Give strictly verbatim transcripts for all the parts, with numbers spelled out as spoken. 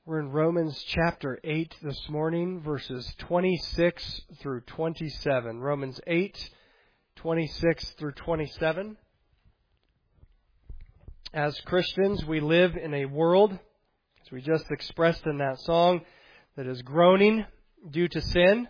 We're in Romans chapter eight this morning, verses twenty-six through twenty-seven. Romans eight, twenty-six through twenty-seven. As Christians, we live in a world, as we just expressed in that song, that is groaning due to sin.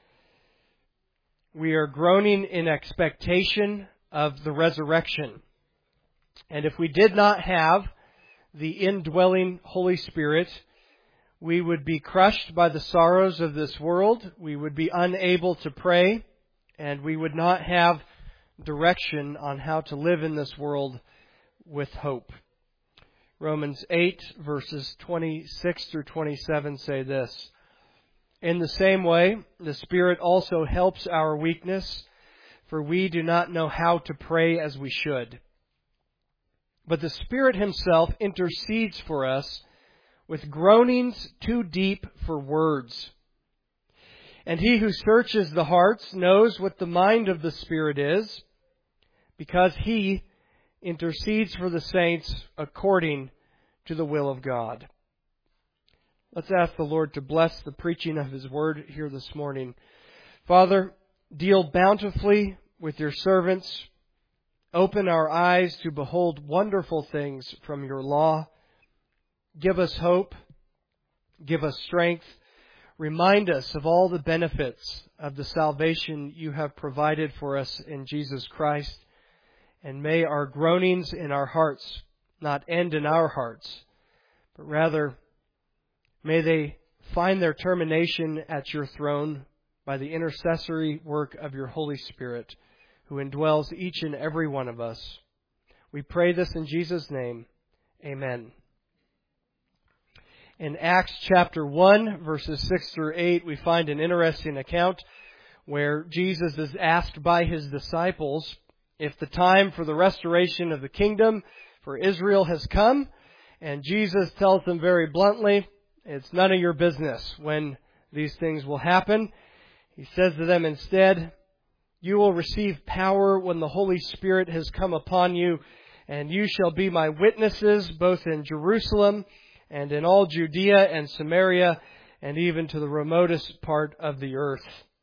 We are groaning in expectation of the resurrection. And if we did not have the indwelling Holy Spirit, we would be crushed by the sorrows of this world. We would be unable to pray, and we would not have direction on how to live in this world with hope. Romans eight, verses twenty-six through twenty-seven say this: In the same way, the Spirit also helps our weakness, for we do not know how to pray as we should. But the Spirit Himself intercedes for us with groanings too deep for words. And He who searches the hearts knows what the mind of the Spirit is, because He intercedes for the saints according to the will of God. Let's ask the Lord to bless the preaching of His Word here this morning. Father, deal bountifully with Your servants. Open our eyes to behold wonderful things from Your law. Give us hope. Give us strength. Remind us of all the benefits of the salvation You have provided for us in Jesus Christ. And may our groanings in our hearts not end in our hearts, but rather may they find their termination at Your throne by the intercessory work of Your Holy Spirit, who indwells each and every one of us. We pray this in Jesus' name. Amen. In Acts chapter one, verses six through eight, we find an interesting account where Jesus is asked by His disciples if the time for the restoration of the kingdom for Israel has come. And Jesus tells them very bluntly, it's none of your business when these things will happen. He says to them instead, you will receive power when the Holy Spirit has come upon you, and you shall be my witnesses both in Jerusalem and in all Judea and Samaria, and even to the remotest part of the earth.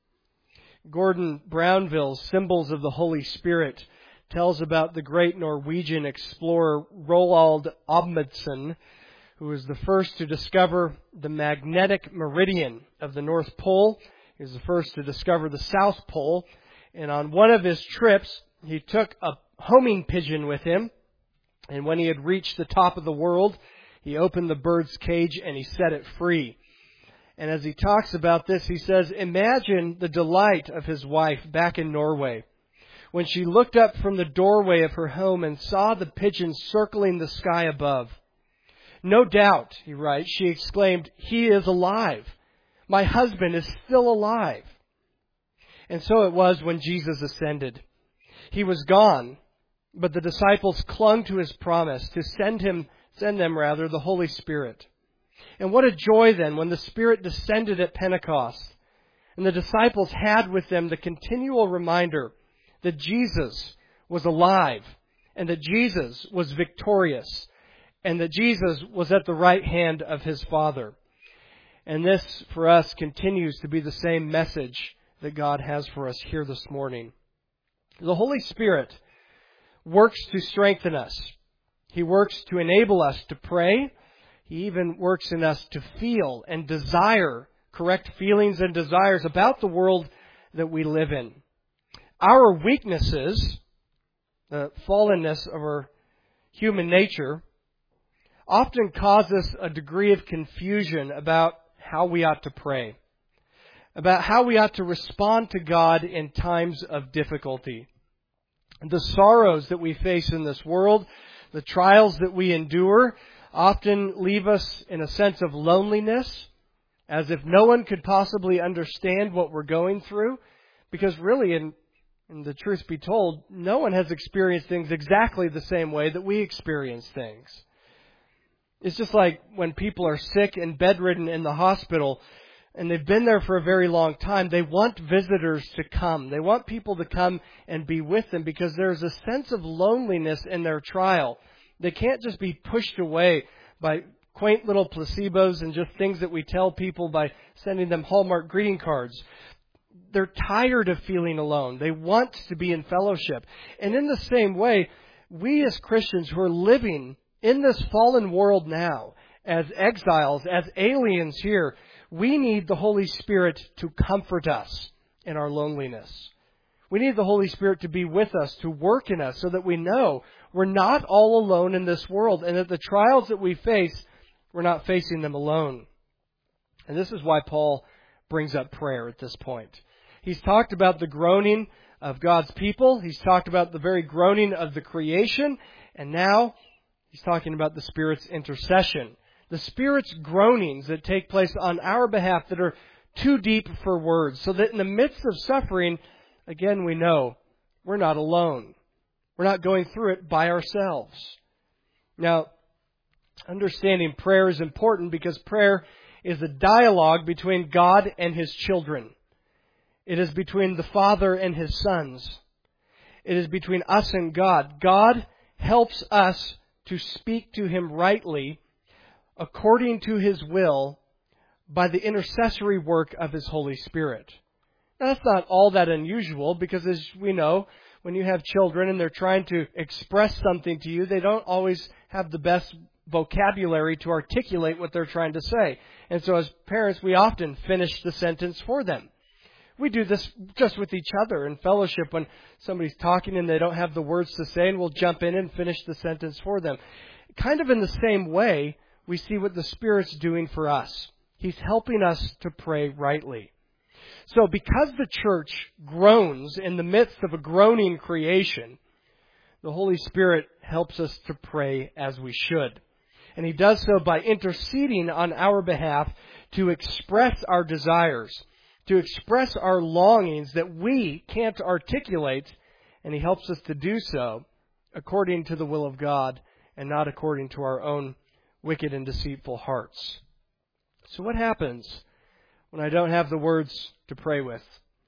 Gordon Brownville's Symbols of the Holy Spirit tells about the great Norwegian explorer Roald Amundsen, who was the first to discover the magnetic meridian of the North Pole. He was the first to discover the South Pole. And on one of his trips, he took a homing pigeon with him. And when he had reached the top of the world, he opened the bird's cage and he set it free. And as he talks about this, he says, imagine the delight of his wife back in Norway when she looked up from the doorway of her home and saw the pigeon circling the sky above. No doubt, he writes, she exclaimed, he is alive. My husband is still alive. And so it was when Jesus ascended. He was gone, but the disciples clung to His promise to send him, send them rather, the Holy Spirit. And what a joy then when the Spirit descended at Pentecost, and the disciples had with them the continual reminder that Jesus was alive, and that Jesus was victorious, and that Jesus was at the right hand of His Father. And this, for us, continues to be the same message that God has for us here this morning. The Holy Spirit works to strengthen us. He works to enable us to pray. He even works in us to feel and desire correct feelings and desires about the world that we live in. Our weaknesses, the fallenness of our human nature, often cause us a degree of confusion about how we ought to pray, about how we ought to respond to God in times of difficulty. The sorrows that we face in this world, the trials that we endure, often leave us in a sense of loneliness, as if no one could possibly understand what we're going through, because really, in, in the truth be told, no one has experienced things exactly the same way that we experience things. It's just like when people are sick and bedridden in the hospital, and they've been there for a very long time, they want visitors to come. They want people to come and be with them because there's a sense of loneliness in their trial. They can't just be pushed away by quaint little placebos and just things that we tell people by sending them Hallmark greeting cards. They're tired of feeling alone. They want to be in fellowship. And in the same way, we as Christians who are living in this fallen world now, as exiles, as aliens here, we need the Holy Spirit to comfort us in our loneliness. We need the Holy Spirit to be with us, to work in us, so that we know we're not all alone in this world, and that the trials that we face, we're not facing them alone. And this is why Paul brings up prayer at this point. He's talked about the groaning of God's people. He's talked about the very groaning of the creation. And now he's talking about the Spirit's intercession. The Spirit's groanings that take place on our behalf that are too deep for words. So that in the midst of suffering, again, we know we're not alone. We're not going through it by ourselves. Now, understanding prayer is important because prayer is a dialogue between God and His children. It is between the Father and His sons. It is between us and God. God helps us to speak to Him rightly according to His will by the intercessory work of His Holy Spirit. Now, that's not all that unusual because, as we know, when you have children and they're trying to express something to you, they don't always have the best vocabulary to articulate what they're trying to say. And so as parents, we often finish the sentence for them. We do this just with each other in fellowship when somebody's talking and they don't have the words to say, and we'll jump in and finish the sentence for them. Kind of in the same way, we see what the Spirit's doing for us. He's helping us to pray rightly. So because the church groans in the midst of a groaning creation, the Holy Spirit helps us to pray as we should. And He does so by interceding on our behalf to express our desires, to express our longings that we can't articulate, and He helps us to do so according to the will of God and not according to our own wicked and deceitful hearts. So what happens when I don't have the words to pray with?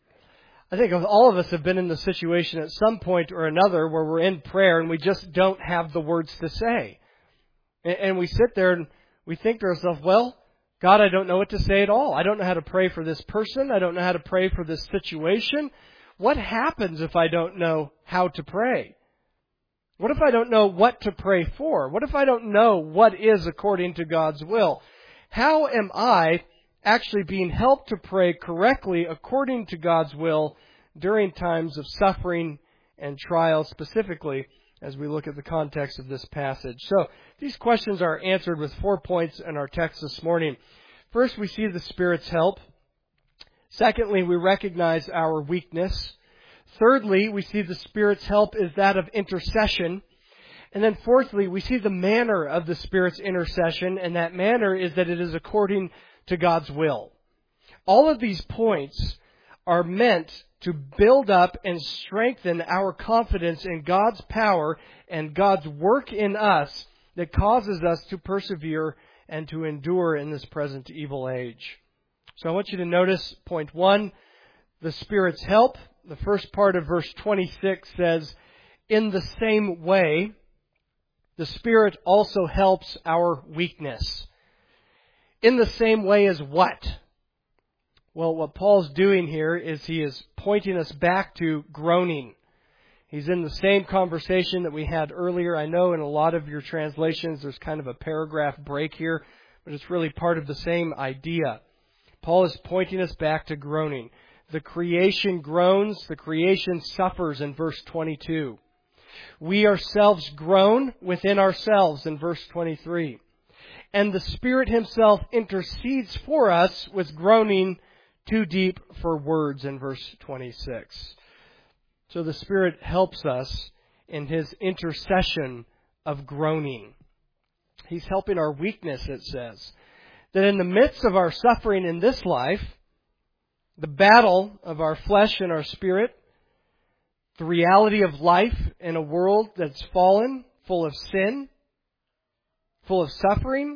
I think all of us have been in the situation at some point or another where we're in prayer and we just don't have the words to say. And we sit there and we think to ourselves, well, God, I don't know what to say at all. I don't know how to pray for this person. I don't know how to pray for this situation. What happens if I don't know how to pray? What if I don't know what to pray for? What if I don't know what is according to God's will? How am I actually being helped to pray correctly according to God's will during times of suffering and trial, specifically as we look at the context of this passage? So these questions are answered with four points in our text this morning. First, we see the Spirit's help. Secondly, we recognize our weakness. Thirdly, we see the Spirit's help is that of intercession. And then fourthly, we see the manner of the Spirit's intercession, and that manner is that it is according to God's will. All of these points are meant to build up and strengthen our confidence in God's power and God's work in us that causes us to persevere and to endure in this present evil age. So I want you to notice point one, the Spirit's help. The first part of verse twenty-six says, in the same way, the Spirit also helps our weakness. In the same way as what? Well, what Paul's doing here is he is pointing us back to groaning. He's in the same conversation that we had earlier. I know in a lot of your translations there's kind of a paragraph break here, but it's really part of the same idea. Paul is pointing us back to groaning. The creation groans, the creation suffers in verse twenty-two. We ourselves groan within ourselves in verse twenty-three. And the Spirit Himself intercedes for us with groaning too deep for words in verse twenty-six. So the Spirit helps us in His intercession of groaning. He's helping our weakness, it says. That in the midst of our suffering in this life, the battle of our flesh and our spirit, the reality of life in a world that's fallen, full of sin, full of suffering,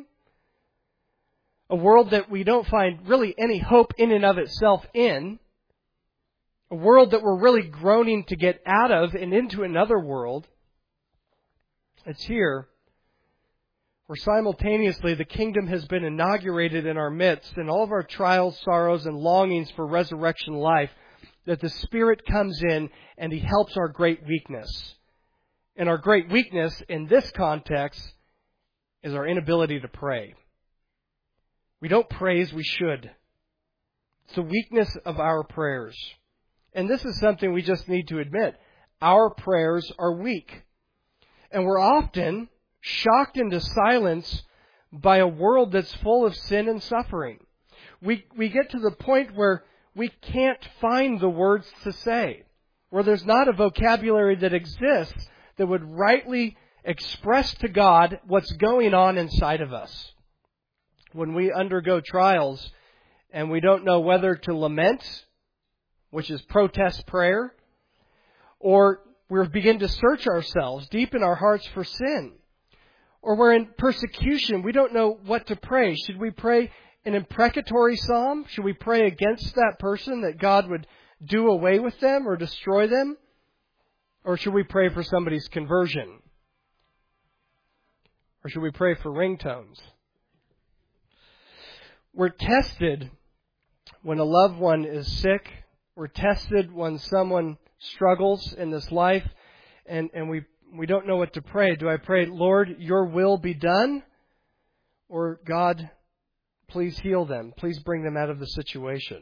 a world that we don't find really any hope in and of itself in, a world that we're really groaning to get out of and into another world. It's here where simultaneously the kingdom has been inaugurated in our midst, and all of our trials, sorrows, and longings for resurrection life, that the Spirit comes in and He helps our great weakness. And our great weakness in this context is our inability to pray. We don't pray as we should. It's the weakness of our prayers. And this is something we just need to admit. Our prayers are weak. And we're often shocked into silence by a world that's full of sin and suffering. We we get to the point where we can't find the words to say, where there's not a vocabulary that exists that would rightly express to God what's going on inside of us. When we undergo trials and we don't know whether to lament, which is protest prayer, or we begin to search ourselves deep in our hearts for sin, or we're in persecution, we don't know what to pray. Should we pray an imprecatory psalm? Should we pray against that person, that God would do away with them or destroy them? Or should we pray for somebody's conversion? Or should we pray for ringtones? We're tested when a loved one is sick. We're tested when someone struggles in this life, and, and we we don't know what to pray. Do I pray, Lord, your will be done? Or, God, please heal them. Please bring them out of the situation.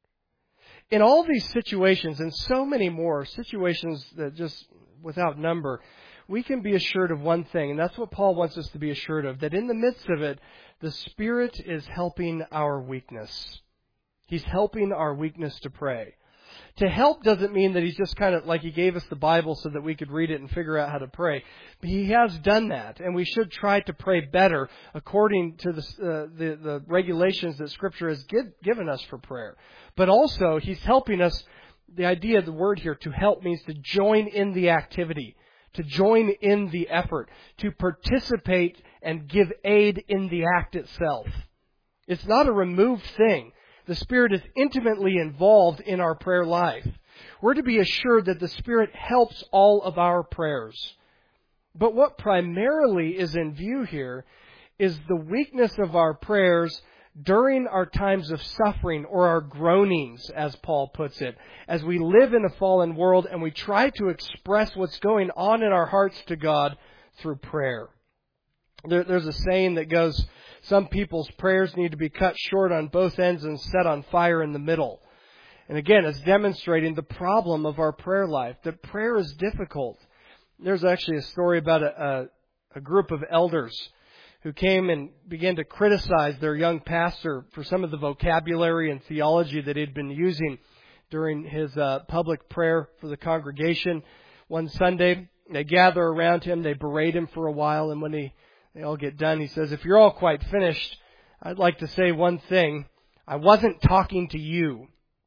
In all these situations, and so many more, situations that just without number, we can be assured of one thing, and that's what Paul wants us to be assured of, that in the midst of it, the Spirit is helping our weakness. He's helping our weakness to pray. To help doesn't mean that He's just kind of like He gave us the Bible so that we could read it and figure out how to pray. But He has done that, and we should try to pray better according to the uh, the, the regulations that Scripture has give, given us for prayer. But also, He's helping us. The idea of the word here, to help, means to join in the activity, to join in the effort, to participate and give aid in the act itself. It's not a removed thing. The Spirit is intimately involved in our prayer life. We're to be assured that the Spirit helps all of our prayers. But what primarily is in view here is the weakness of our prayers during our times of suffering, or our groanings, as Paul puts it, as we live in a fallen world and we try to express what's going on in our hearts to God through prayer. There, there's a saying that goes, some people's prayers need to be cut short on both ends and set on fire in the middle. And again, it's demonstrating the problem of our prayer life, that prayer is difficult. There's actually a story about a, a, a group of elders who came and began to criticize their young pastor for some of the vocabulary and theology that he'd been using during his uh, public prayer for the congregation. One Sunday, they gather around him, they berate him for a while, and when he, they all get done, he says, "If you're all quite finished, I'd like to say one thing. I wasn't talking to you."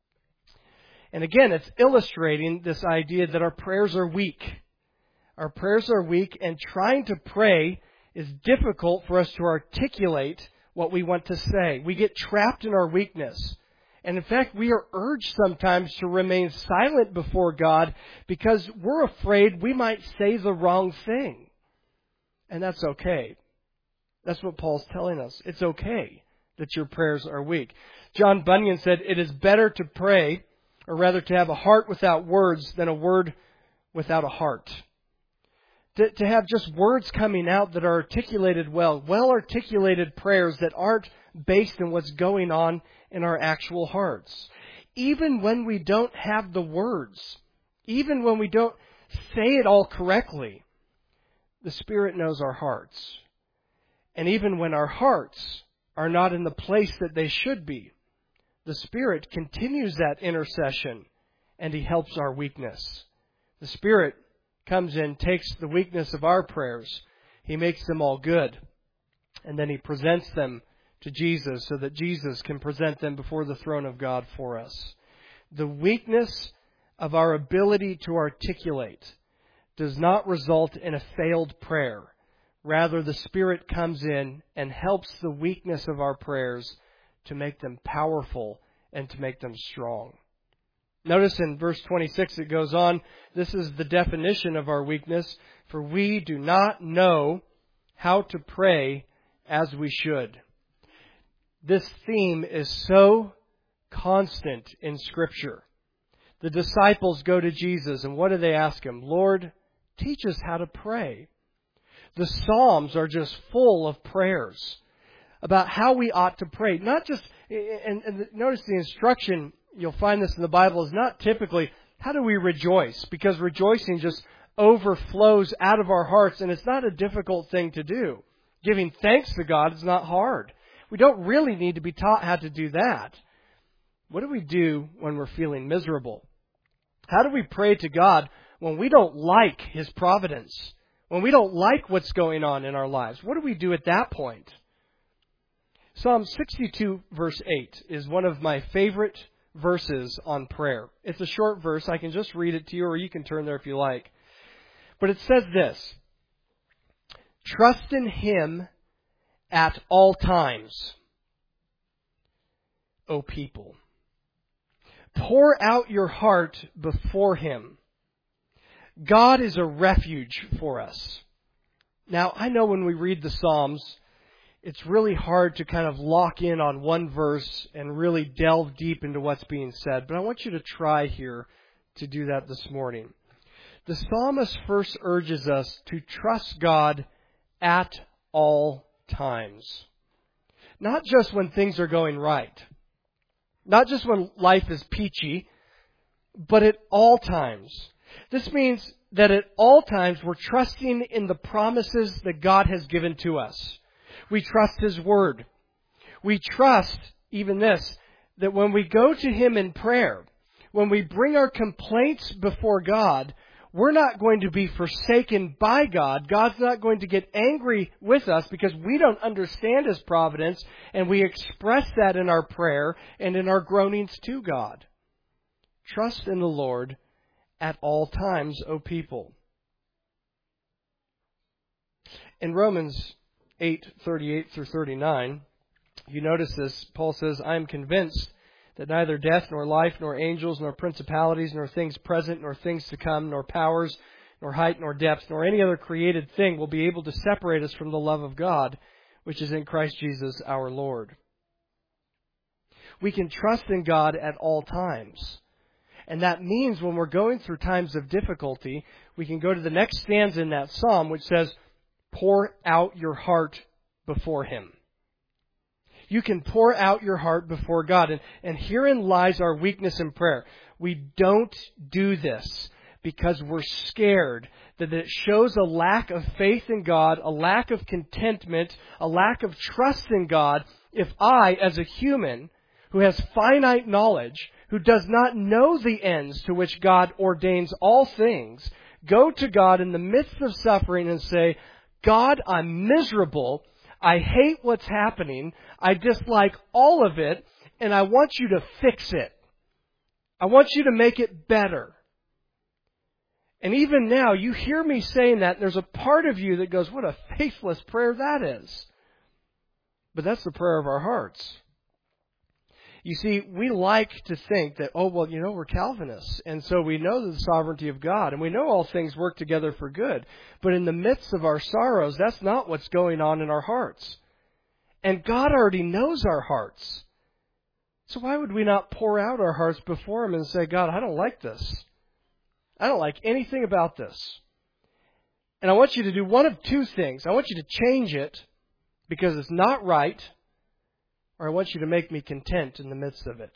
And again, it's illustrating this idea that our prayers are weak. Our prayers are weak, and trying to pray is difficult for us to articulate what we want to say. We get trapped in our weakness. And in fact, we are urged sometimes to remain silent before God because we're afraid we might say the wrong thing. And that's okay. That's what Paul's telling us. It's okay that your prayers are weak. John Bunyan said, "It is better to pray, or rather to have a heart without words, than a word without a heart." To, to have just words coming out that are articulated well, well-articulated prayers that aren't based on what's going on in our actual hearts. Even when we don't have the words, even when we don't say it all correctly, the Spirit knows our hearts. And even when our hearts are not in the place that they should be, the Spirit continues that intercession, and He helps our weakness. The Spirit comes in, takes the weakness of our prayers, He makes them all good, and then He presents them to Jesus so that Jesus can present them before the throne of God for us. The weakness of our ability to articulate does not result in a failed prayer. Rather, the Spirit comes in and helps the weakness of our prayers to make them powerful and to make them strong. Notice in verse twenty-six it goes on, this is the definition of our weakness. "For we do not know how to pray as we should. This theme is so constant in Scripture. The disciples go to Jesus, and what do they ask Him? Lord, teach us how to pray. The Psalms are just full of prayers about how we ought to pray. Not just, and, and notice the instruction, you'll find this in the Bible, is not typically, how do we rejoice? Because rejoicing just overflows out of our hearts, and it's not a difficult thing to do. Giving thanks to God is not hard. We don't really need to be taught how to do that. What do we do when we're feeling miserable? How do we pray to God when we don't like His providence? When we don't like what's going on in our lives? What do we do at that point? Psalm sixty-two verse eight is one of my favorite verses on prayer. It's a short verse. I can just read it to you, or you can turn there if you like. But it says this: trust in Him at all times, O people. Pour out your heart before Him. God is a refuge for us. Now, I know when we read the Psalms, it's really hard to kind of lock in on one verse and really delve deep into what's being said. But I want you to try here to do that this morning. The psalmist first urges us to trust God at all times. Not just when things are going right. Not just when life is peachy, but at all times. This means that at all times we're trusting in the promises that God has given to us. We trust His Word. We trust, even this, that when we go to Him in prayer, when we bring our complaints before God, we're not going to be forsaken by God. God's not going to get angry with us because we don't understand His providence, and we express that in our prayer and in our groanings to God. Trust in the Lord at all times, O people. In Romans eight thirty-eight through thirty-nine, you notice this. Paul says, I am convinced that neither death, nor life, nor angels, nor principalities, nor things present, nor things to come, nor powers, nor height, nor depth, nor any other created thing will be able to separate us from the love of God, which is in Christ Jesus our Lord. We can trust in God at all times. And that means when we're going through times of difficulty, we can go to the next stanza in that psalm, which says, pour out your heart before Him. You can pour out your heart before God. And, and herein lies our weakness in prayer. We don't do this because we're scared that it shows a lack of faith in God, a lack of contentment, a lack of trust in God, if I, as a human who has finite knowledge, who does not know the ends to which God ordains all things, go to God in the midst of suffering and say, God, I'm miserable. I hate what's happening. I dislike all of it, and I want you to fix it. I want you to make it better. And even now, you hear me saying that, and there's a part of you that goes, what a faithless prayer that is. But that's the prayer of our hearts. You see, we like to think that, oh, well, you know, we're Calvinists, and so we know the sovereignty of God, and we know all things work together for good. But in the midst of our sorrows, that's not what's going on in our hearts. And God already knows our hearts. So why would we not pour out our hearts before Him and say, God, I don't like this. I don't like anything about this. And I want you to do one of two things. I want you to change it because it's not right, or I want you to make me content in the midst of it.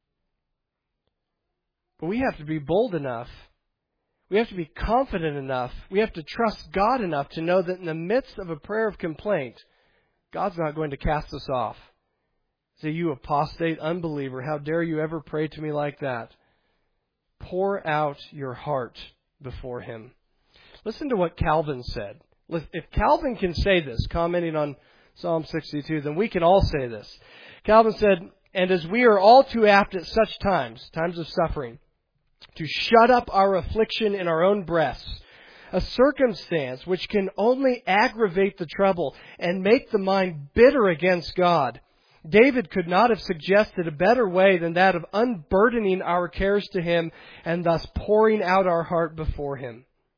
But we have to be bold enough. We have to be confident enough. We have to trust God enough to know that in the midst of a prayer of complaint, God's not going to cast us off. Say, you apostate unbeliever, how dare you ever pray to me like that? Pour out your heart before Him. Listen to what Calvin said. If Calvin can say this, commenting on Psalm sixty-two, then we can all say this. Calvin said, and as we are all too apt at such times, times of suffering, to shut up our affliction in our own breasts, a circumstance which can only aggravate the trouble and make the mind bitter against God, David could not have suggested a better way than that of unburdening our cares to Him and thus pouring out our heart before Him.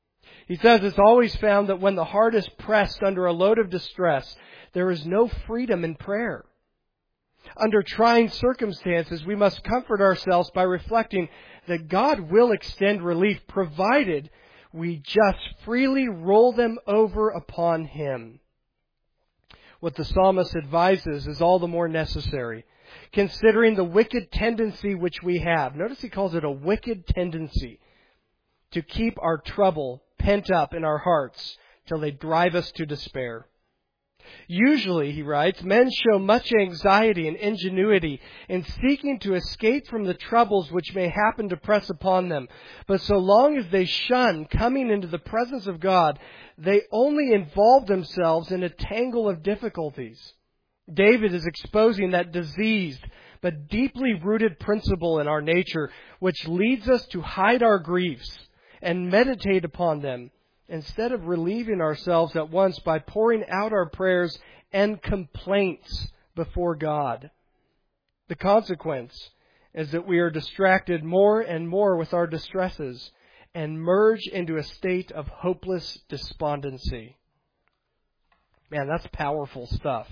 He says it's always found that when the heart is pressed under a load of distress, there is no freedom in prayer. Under trying circumstances, we must comfort ourselves by reflecting that God will extend relief provided we just freely roll them over upon Him. What the psalmist advises is all the more necessary, considering the wicked tendency which we have. Notice he calls it a wicked tendency to keep our trouble pent up in our hearts till they drive us to despair. Usually, he writes, men show much anxiety and ingenuity in seeking to escape from the troubles which may happen to press upon them. But so long as they shun coming into the presence of God, they only involve themselves in a tangle of difficulties. David is exposing that diseased but deeply rooted principle in our nature which leads us to hide our griefs and meditate upon them, instead of relieving ourselves at once by pouring out our prayers and complaints before God. The consequence is that we are distracted more and more with our distresses and merge into a state of hopeless despondency. Man, that's powerful stuff.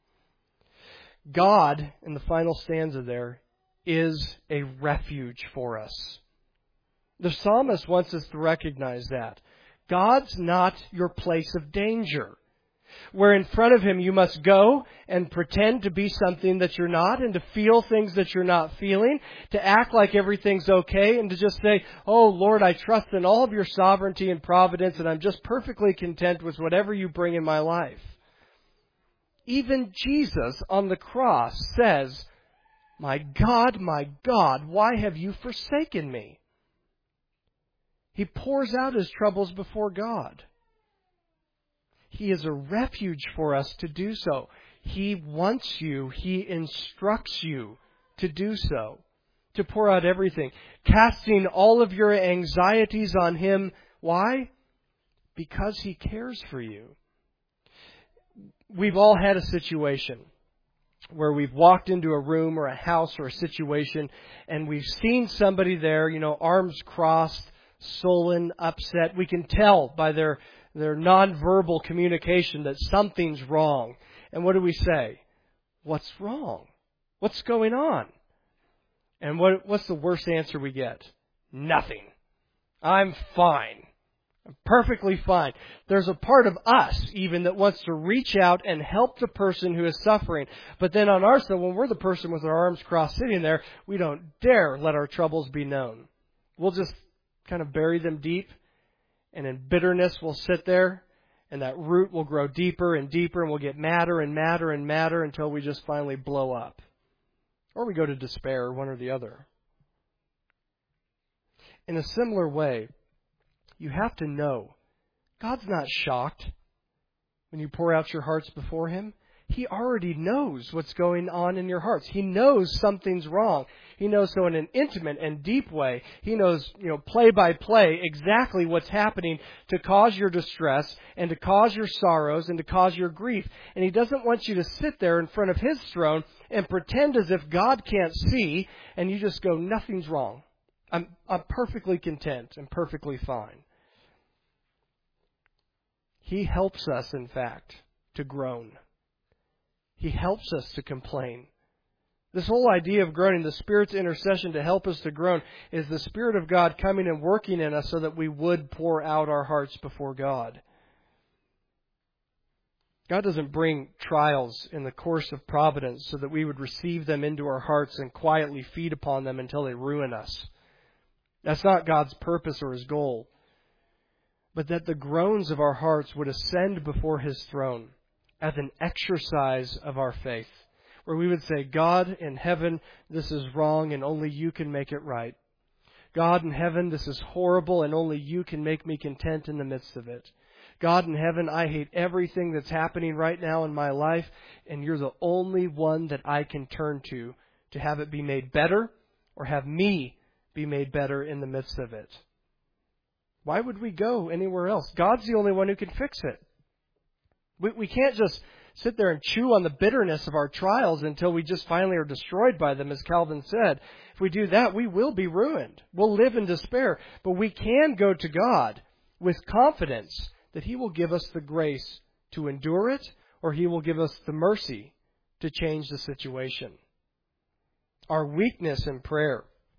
God, in the final stanza there, is a refuge for us. The psalmist wants us to recognize that. God's not your place of danger, where in front of Him you must go and pretend to be something that you're not, and to feel things that you're not feeling, to act like everything's okay, and to just say, oh Lord, I trust in all of your sovereignty and providence, and I'm just perfectly content with whatever you bring in my life. Even Jesus on the cross says, my God, my God, why have you forsaken me? He pours out his troubles before God. He is a refuge for us to do so. He wants you, He instructs you to do so, to pour out everything, casting all of your anxieties on Him. Why? Because He cares for you. We've all had a situation where we've walked into a room or a house or a situation and we've seen somebody there, you know, arms crossed, sullen, upset. We can tell by their their nonverbal communication that something's wrong. And what do we say? What's wrong? What's going on? And what what's the worst answer we get? Nothing. I'm fine. I'm perfectly fine. There's a part of us even that wants to reach out and help the person who is suffering. But then on our side, when we're the person with our arms crossed sitting there, we don't dare let our troubles be known. We'll just kind of bury them deep, and in bitterness we'll sit there, and that root will grow deeper and deeper, and we'll get madder and madder and madder until we just finally blow up. Or we go to despair, one or the other. In a similar way, you have to know God's not shocked when you pour out your hearts before Him. He already knows what's going on in your hearts. He knows something's wrong. He knows so in an intimate and deep way. He knows, you know, play by play exactly what's happening to cause your distress and to cause your sorrows and to cause your grief. And He doesn't want you to sit there in front of His throne and pretend as if God can't see, and you just go, nothing's wrong. I'm, I'm perfectly content and perfectly fine. He helps us, in fact, to groan. He helps us to complain. This whole idea of groaning, the Spirit's intercession to help us to groan, is the Spirit of God coming and working in us so that we would pour out our hearts before God. God doesn't bring trials in the course of providence so that we would receive them into our hearts and quietly feed upon them until they ruin us. That's not God's purpose or His goal. But that the groans of our hearts would ascend before His throne as an exercise of our faith, where we would say, God in heaven, this is wrong and only You can make it right. God in heaven, this is horrible and only You can make me content in the midst of it. God in heaven, I hate everything that's happening right now in my life, and You're the only one that I can turn to, to have it be made better or have me be made better in the midst of it. Why would we go anywhere else? God's the only one who can fix it. We, we can't just sit there and chew on the bitterness of our trials until we just finally are destroyed by them, as Calvin said. If we do that, we will be ruined. We'll live in despair. But we can go to God with confidence that He will give us the grace to endure it, or He will give us the mercy to change the situation. Our weakness in prayer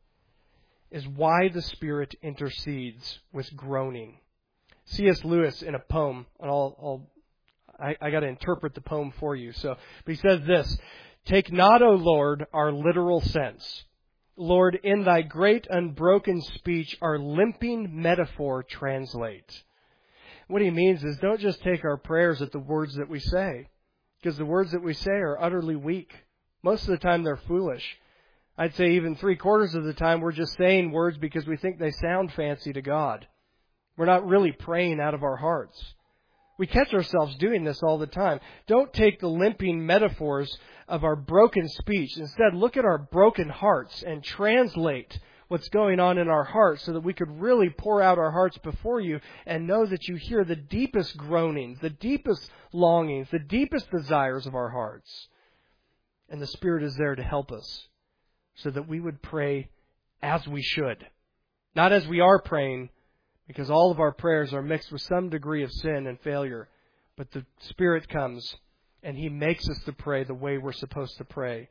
is why the Spirit intercedes with groaning. C S Lewis in a poem, and I'll, I'll I, I got to interpret the poem for you. So, but he says this: "Take not, O Lord, our literal sense. Lord, in Thy great unbroken speech, our limping metaphor translate." What he means is, don't just take our prayers at the words that we say, because the words that we say are utterly weak. Most of the time they're foolish. I'd say even three quarters of the time we're just saying words because we think they sound fancy to God. We're not really praying out of our hearts. We catch ourselves doing this all the time. Don't take the limping metaphors of our broken speech. Instead, look at our broken hearts and translate what's going on in our hearts so that we could really pour out our hearts before You and know that You hear the deepest groanings, the deepest longings, the deepest desires of our hearts. And the Spirit is there to help us so that we would pray as we should. Not as we are praying, because all of our prayers are mixed with some degree of sin and failure. But the Spirit comes and He makes us to pray the way we're supposed to pray.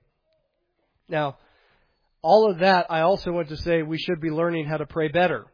Now, all of that, I also want to say we should be learning how to pray better.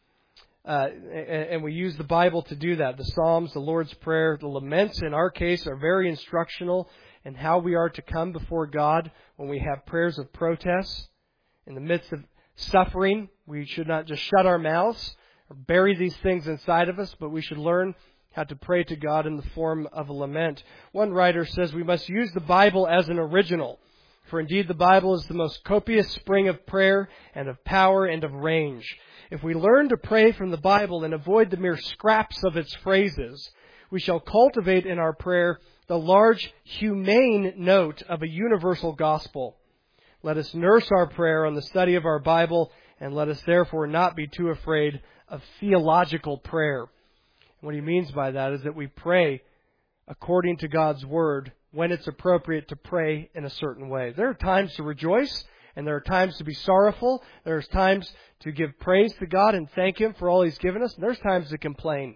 Uh, and, and we use the Bible to do that. The Psalms, the Lord's Prayer, the laments in our case are very instructional in how we are to come before God when we have prayers of protest. In the midst of suffering, we should not just shut our mouths or bury these things inside of us, but we should learn how to pray to God in the form of a lament. One writer says we must use the Bible as an original. For indeed the Bible is the most copious spring of prayer and of power and of range. If we learn to pray from the Bible and avoid the mere scraps of its phrases, we shall cultivate in our prayer the large, humane note of a universal gospel. Let us nurse our prayer on the study of our Bible, and let us therefore not be too afraid of theological prayer. What he means by that is that we pray according to God's Word when it's appropriate to pray in a certain way. There are times to rejoice, and there are times to be sorrowful. There's times to give praise to God and thank Him for all He's given us. And there's times to complain.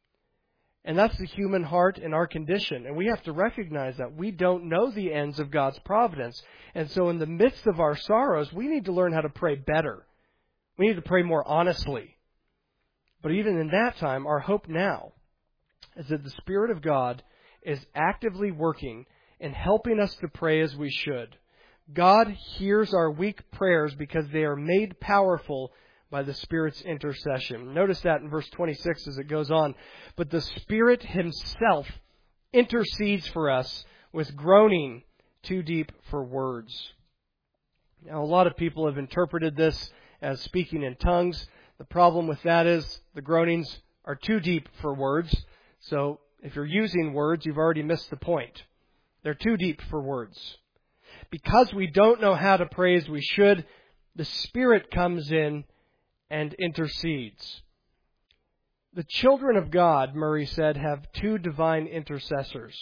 And that's the human heart and our condition. And we have to recognize that we don't know the ends of God's providence. And so in the midst of our sorrows, we need to learn how to pray better. We need to pray more honestly. But even in that time, our hope now is that the Spirit of God is actively working and helping us to pray as we should. God hears our weak prayers because they are made powerful by the Spirit's intercession. Notice that in verse twenty-six as it goes on. But the Spirit Himself intercedes for us with groaning too deep for words. Now, a lot of people have interpreted this as speaking in tongues. The problem with that is the groanings are too deep for words. So if you're using words, you've already missed the point. They're too deep for words. Because we don't know how to pray as we should, the Spirit comes in and intercedes. The children of God, Murray said, have two divine intercessors.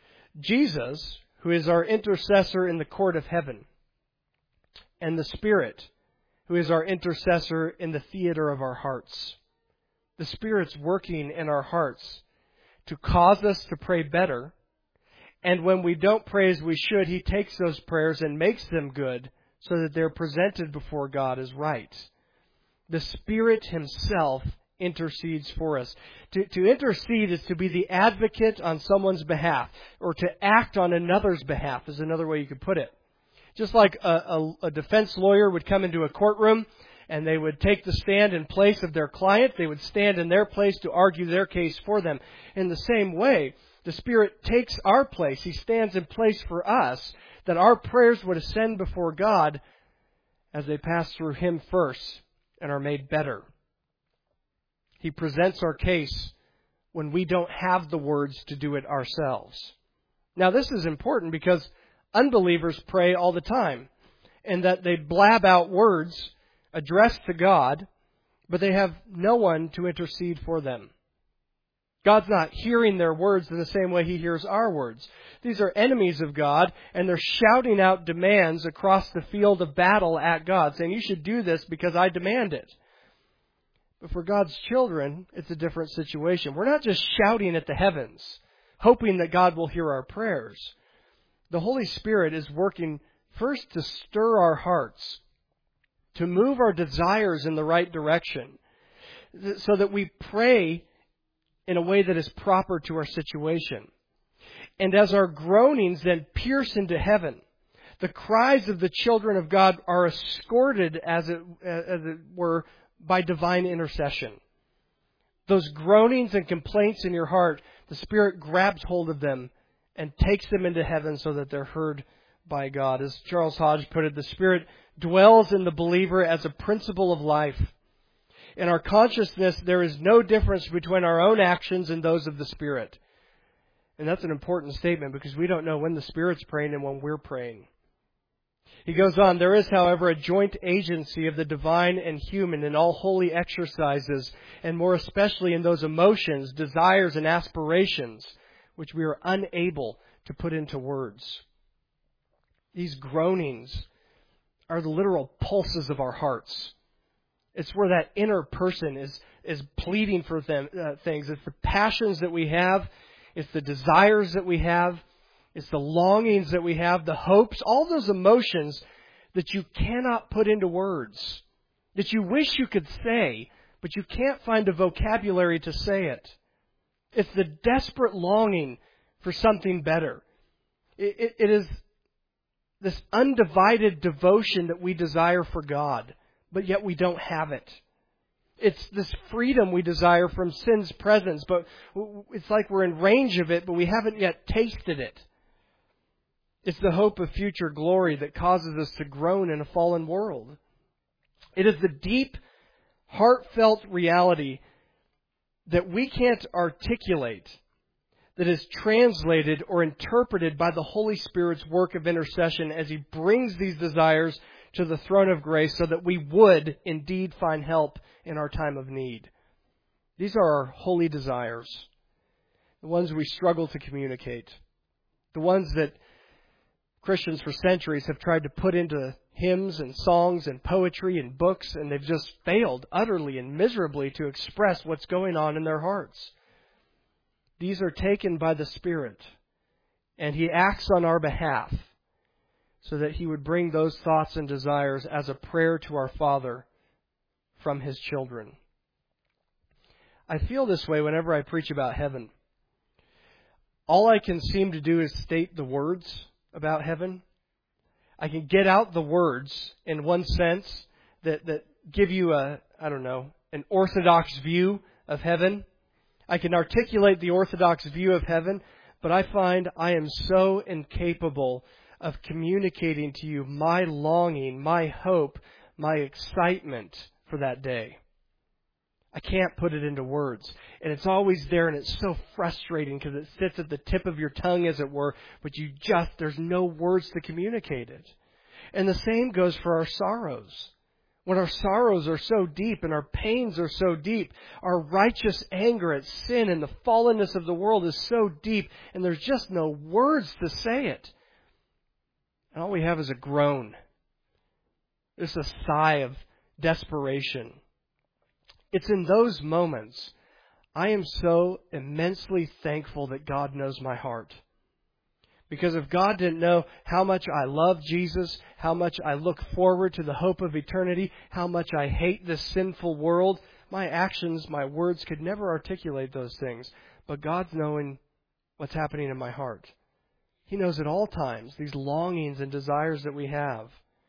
Jesus, who is our intercessor in the court of heaven, and the Spirit, who is our intercessor in the theater of our hearts. The Spirit's working in our hearts to cause us to pray better. And when we don't pray as we should, He takes those prayers and makes them good so that they're presented before God as right. The Spirit Himself intercedes for us. To, to intercede is to be the advocate on someone's behalf, or to act on another's behalf is another way you could put it. Just like a, a, a defense lawyer would come into a courtroom and they would take the stand in place of their client, they would stand in their place to argue their case for them. In the same way, the Spirit takes our place. He stands in place for us, that our prayers would ascend before God as they pass through Him first and are made better. He presents our case when we don't have the words to do it ourselves. Now, this is important because unbelievers pray all the time, and that they blab out words addressed to God, but they have no one to intercede for them. God's not hearing their words in the same way He hears our words. These are enemies of God, and they're shouting out demands across the field of battle at God, saying, "You should do this because I demand it." But for God's children, it's a different situation. We're not just shouting at the heavens, hoping that God will hear our prayers. The Holy Spirit is working first to stir our hearts, to move our desires in the right direction, so that we pray in a way that is proper to our situation. And as our groanings then pierce into heaven, the cries of the children of God are escorted, as it, as it were, by divine intercession. Those groanings and complaints in your heart, the Spirit grabs hold of them and takes them into heaven so that they're heard by God. As Charles Hodge put it, the Spirit dwells in the believer as a principle of life. In our consciousness, there is no difference between our own actions and those of the Spirit. And that's an important statement because we don't know when the Spirit's praying and when we're praying. He goes on, there is, however, a joint agency of the divine and human in all holy exercises, and more especially in those emotions, desires, and aspirations which we are unable to put into words. These groanings are the literal pulses of our hearts. It's where that inner person is, is pleading for them, uh, things. It's the passions that we have. It's the desires that we have. It's the longings that we have, the hopes, all those emotions that you cannot put into words, that you wish you could say, but you can't find a vocabulary to say it. It's the desperate longing for something better. It, it, it is this undivided devotion that we desire for God, but yet we don't have it. It's this freedom we desire from sin's presence, but it's like we're in range of it, but we haven't yet tasted it. It's the hope of future glory that causes us to groan in a fallen world. It is the deep, heartfelt reality that we can't articulate that is translated or interpreted by the Holy Spirit's work of intercession as He brings these desires to the throne of grace so that we would indeed find help in our time of need. These are our holy desires, the ones we struggle to communicate, the ones that Christians for centuries have tried to put into hymns and songs and poetry and books, and they've just failed utterly and miserably to express what's going on in their hearts. These are taken by the Spirit, and He acts on our behalf so that He would bring those thoughts and desires as a prayer to our Father from His children. I feel this way whenever I preach about heaven. All I can seem to do is state the words about heaven. I can get out the words in one sense that, that give you a, I don't know, an orthodox view of heaven. I can articulate the orthodox view of heaven, but I find I am so incapable of communicating to you my longing, my hope, my excitement for that day. I can't put it into words. And it's always there, and it's so frustrating because it sits at the tip of your tongue, as it were, but you just, there's no words to communicate it. And the same goes for our sorrows. When our sorrows are so deep and our pains are so deep, our righteous anger at sin and the fallenness of the world is so deep, and there's just no words to say it. And all we have is a groan. It's a sigh of desperation. It's in those moments I am so immensely thankful that God knows my heart. Because if God didn't know how much I love Jesus, how much I look forward to the hope of eternity, how much I hate this sinful world, my actions, my words could never articulate those things. But God's knowing what's happening in my heart. He knows at all times these longings and desires that we have.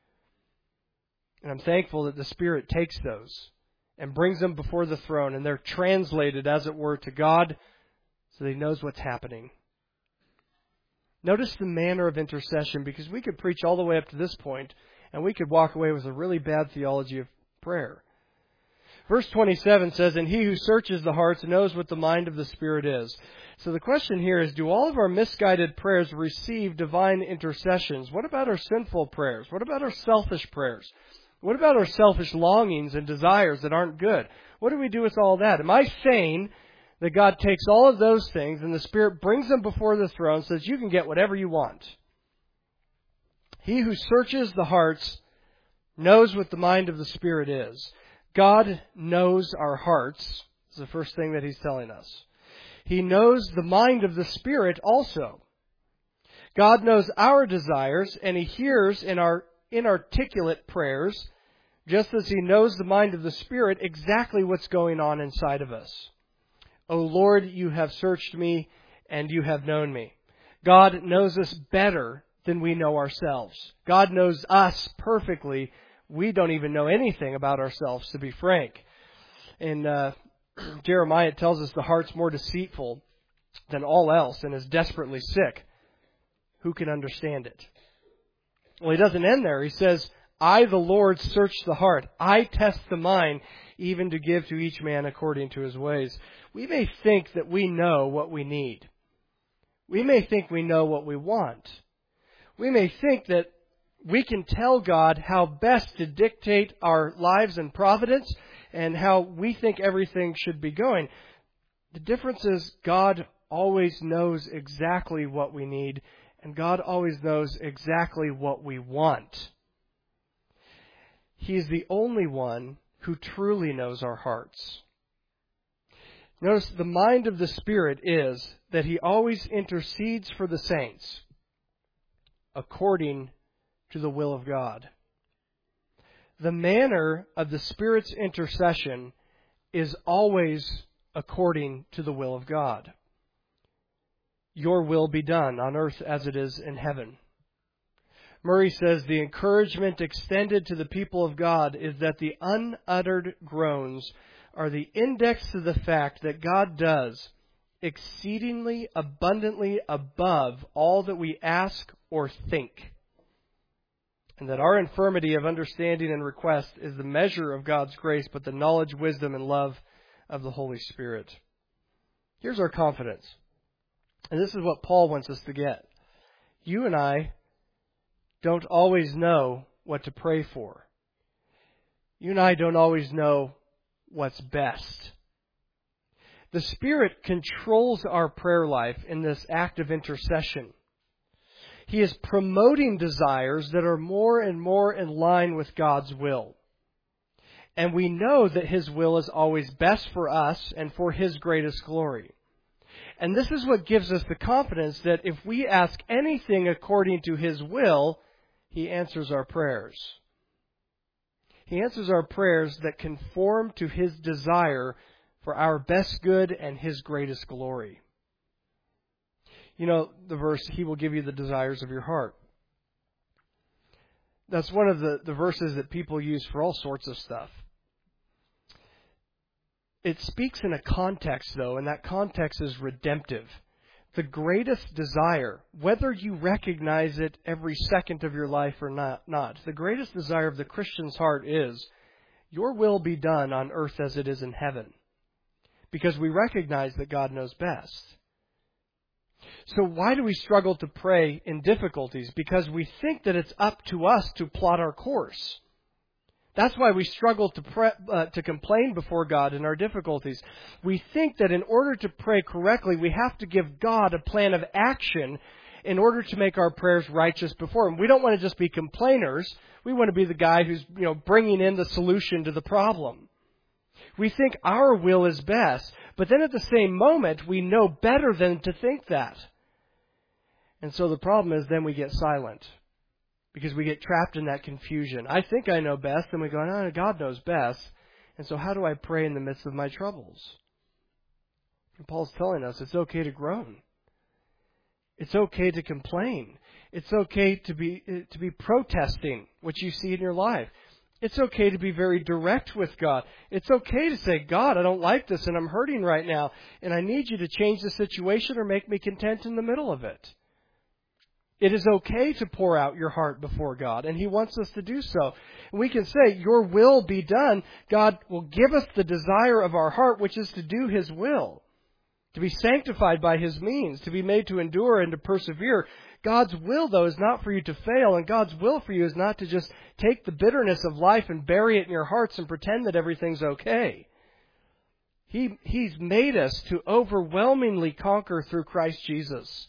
And I'm thankful that the Spirit takes those and brings them before the throne, and they're translated, as it were, to God so that He knows what's happening. Notice the manner of intercession, because we could preach all the way up to this point, and we could walk away with a really bad theology of prayer. Verse twenty-seven says, "And He who searches the hearts knows what the mind of the Spirit is." So the question here is, do all of our misguided prayers receive divine intercessions? What about our sinful prayers? What about our selfish prayers? What about our selfish longings and desires that aren't good? What do we do with all that? Am I saying that God takes all of those things and the Spirit brings them before the throne so that you can get whatever you want? He who searches the hearts knows what the mind of the Spirit is. God knows our hearts. Is the first thing that he's telling us. He knows the mind of the Spirit also. God knows our desires, and he hears in our inarticulate prayers, just as he knows the mind of the Spirit, exactly what's going on inside of us. O Lord, you have searched me, and you have known me. God knows us better than we know ourselves. God knows us perfectly. We don't even know anything about ourselves, to be frank. In uh, Jeremiah, it tells us the heart's more deceitful than all else and is desperately sick. Who can understand it? Well, he doesn't end there. He says, I, the Lord, search the heart. I test the mind, even to give to each man according to his ways. We may think that we know what we need. We may think we know what we want. We may think that we can tell God how best to dictate our lives and providence and how we think everything should be going. The difference is God always knows exactly what we need, and God always knows exactly what we want. He is the only one who truly knows our hearts. Notice the mind of the Spirit is that he always intercedes for the saints according to the will of God. The manner of the Spirit's intercession is always according to the will of God. Your will be done on earth as it is in heaven. Murray says the encouragement extended to the people of God is that the unuttered groans are the index to the fact that God does exceedingly abundantly above all that we ask or think, and that our infirmity of understanding and request is the measure of God's grace, but the knowledge, wisdom, and love of the Holy Spirit. Here's our confidence. And this is what Paul wants us to get. You and I don't always know what to pray for. You and I don't always know what's best. The Spirit controls our prayer life in this act of intercession. He is promoting desires that are more and more in line with God's will. And we know that His will is always best for us and for His greatest glory. And this is what gives us the confidence that if we ask anything according to His will, He answers our prayers. He answers our prayers that conform to His desire for our best good and His greatest glory. You know, the verse, He will give you the desires of your heart. That's one of the, the verses that people use for all sorts of stuff. It speaks in a context, though, and that context is redemptive. The greatest desire, whether you recognize it every second of your life or not, not, the greatest desire of the Christian's heart is, your will be done on earth as it is in heaven. Because we recognize that God knows best. So why do we struggle to pray in difficulties? Because we think that it's up to us to plot our course. That's why we struggle to pre- uh, to complain before God in our difficulties. We think that in order to pray correctly, we have to give God a plan of action in order to make our prayers righteous before Him. We don't want to just be complainers. We want to be the guy who's, you know, bringing in the solution to the problem. We think our will is best, but then at the same moment, we know better than to think that. And so the problem is then we get silent. Because we get trapped in that confusion. I think I know best, and we go, no, God knows best. And so how do I pray in the midst of my troubles? And Paul's telling us it's okay to groan. It's okay to complain. It's okay to be to be protesting what you see in your life. It's okay to be very direct with God. It's okay to say, God, I don't like this, and I'm hurting right now, and I need you to change the situation or make me content in the middle of it. It is okay to pour out your heart before God, and He wants us to do so. And we can say, your will be done. God will give us the desire of our heart, which is to do His will, to be sanctified by His means, to be made to endure and to persevere. God's will, though, is not for you to fail, and God's will for you is not to just take the bitterness of life and bury it in your hearts and pretend that everything's okay. He, He's made us to overwhelmingly conquer through Christ Jesus.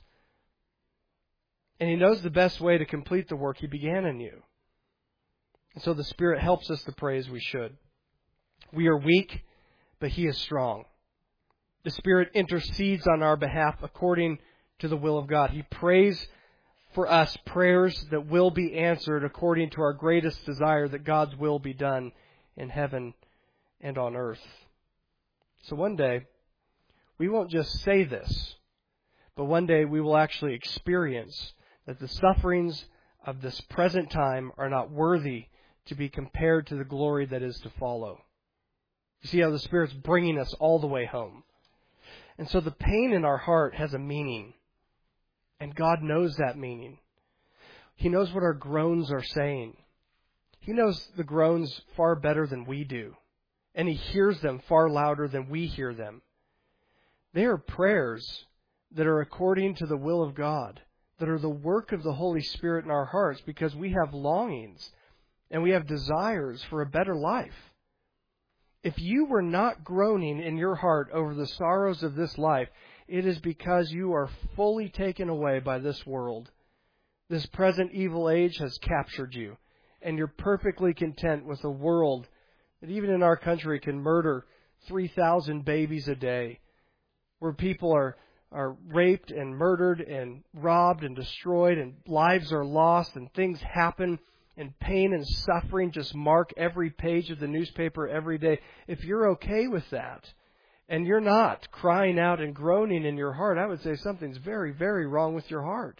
And He knows the best way to complete the work He began in you. And so the Spirit helps us to pray as we should. We are weak, but He is strong. The Spirit intercedes on our behalf according to the will of God. He prays for us prayers that will be answered according to our greatest desire that God's will be done in heaven and on earth. So one day, we won't just say this, but one day we will actually experience that the sufferings of this present time are not worthy to be compared to the glory that is to follow. You see how the Spirit's bringing us all the way home. And so the pain in our heart has a meaning. And God knows that meaning. He knows what our groans are saying. He knows the groans far better than we do. And He hears them far louder than we hear them. They are prayers that are according to the will of God, that are the work of the Holy Spirit in our hearts, because we have longings and we have desires for a better life. If you were not groaning in your heart over the sorrows of this life, it is because you are fully taken away by this world. This present evil age has captured you, and you're perfectly content with a world that even in our country can murder three thousand babies a day, where people are, are raped and murdered and robbed and destroyed, and lives are lost, and things happen, and pain and suffering just mark every page of the newspaper every day. If you're okay with that, and you're not crying out and groaning in your heart, I would say something's very, very wrong with your heart.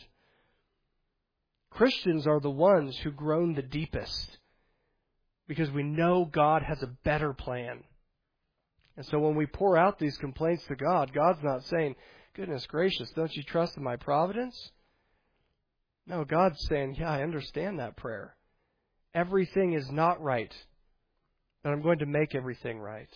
Christians are the ones who groan the deepest, because we know God has a better plan. And so when we pour out these complaints to God, God's not saying, goodness gracious, don't you trust in my providence? No, God's saying, yeah, I understand that prayer. Everything is not right, but I'm going to make everything right.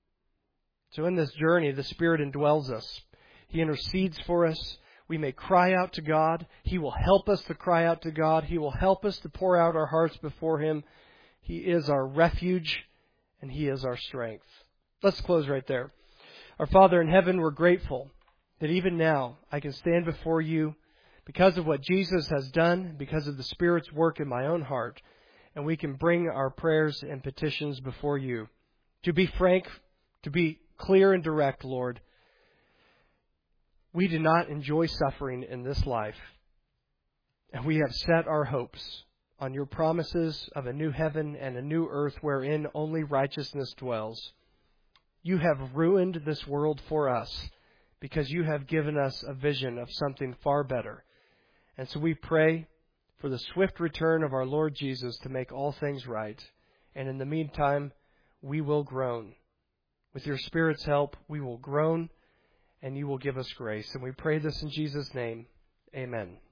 So in this journey, the Spirit indwells us. He intercedes for us. We may cry out to God. He will help us to cry out to God. He will help us to pour out our hearts before Him. He is our refuge, and He is our strength. Let's close right there. Our Father in heaven, we're grateful that even now I can stand before You because of what Jesus has done, because of the Spirit's work in my own heart, and we can bring our prayers and petitions before You. To be frank, to be clear and direct, Lord, we do not enjoy suffering in this life, and we have set our hopes on Your promises of a new heaven and a new earth wherein only righteousness dwells. You have ruined this world for us because You have given us a vision of something far better. And so we pray for the swift return of our Lord Jesus to make all things right. And in the meantime, we will groan. With Your Spirit's help, we will groan, and You will give us grace. And we pray this in Jesus' name. Amen.